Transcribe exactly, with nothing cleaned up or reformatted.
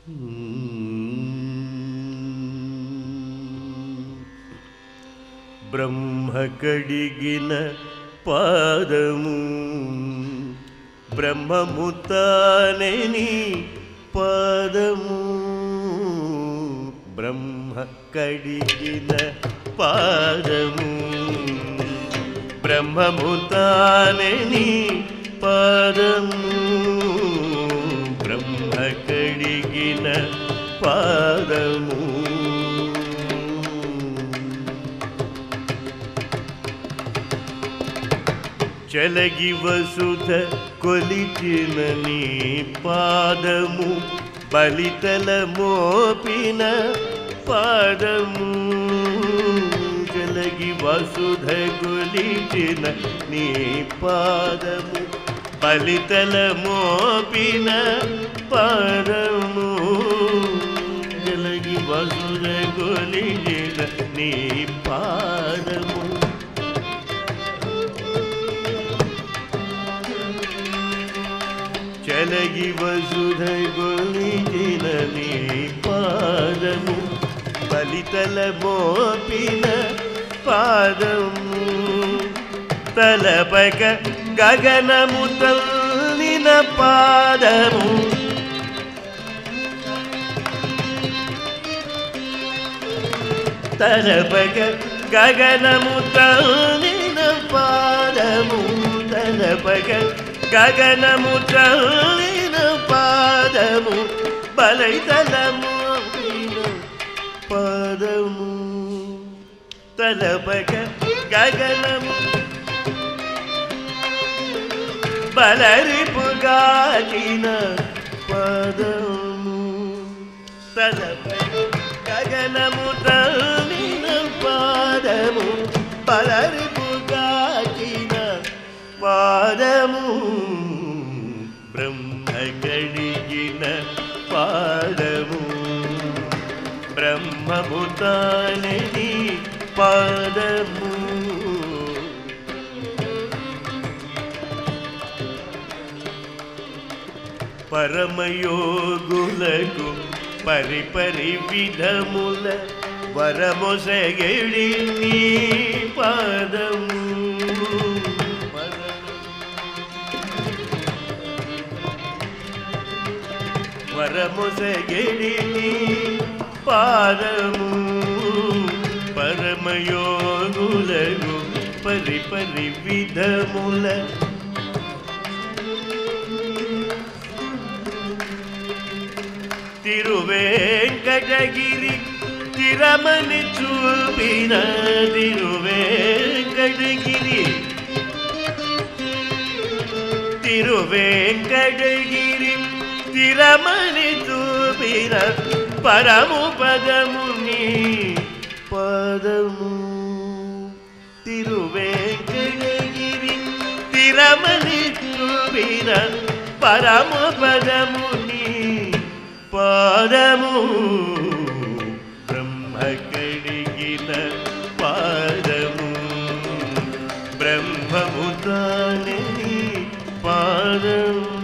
బ్రహ్మ కడిగిన పాదము బ్రహ్మము తానని పాదము బ్రహ్మ కడిగిన పాదము బ్రహ్మము తానని పాదము బ్రహ్మ కడిగిన పాదము చలగి వసుధ కొలిచిన నీ పాదము బలితల మోపిన పాదము చలగి వసుధ కొలిచిన నీ పాదము బలితల మోపిన పాదము చలగి వసుధ కొలిచిన నీ పాదము చలగి వసుధ కొలిచిన నీ పాదము బలితల మోపిన పాదము తలపక గగనము తల్లిన పాదము తలపక గగనము తల్లిన పాదము తలపక గగనము తల్లిన పాదము బలితల మోపిన పాదము తలపక గగనము బలరిపుగాచిన పాదము తలపక గగనము తల్లిన పాదము బలరిపుగాచిన పాదము బ్రహ్మ కడిగిన పాదము బ్రహ్మము తానని పాదము పరమయోగులకు పరిపరి విధముల వరమొసగడి నీ పాదము వరమొసగడి నీ పాదము పరమయోగులకు పరిపరి విధముల తిరువేంకటగిరి తిరమని చూపిన తిరువేంకటగిరి తిరువేంకటగిరి తిరమని చూపిన పరము పదముని పదము తిరువేంకటగిరి తిరమని చూపిన పరము పదముని పాదము బ్రహ్మ కడిగిన పాదము బ్రహ్మము తానని పాదము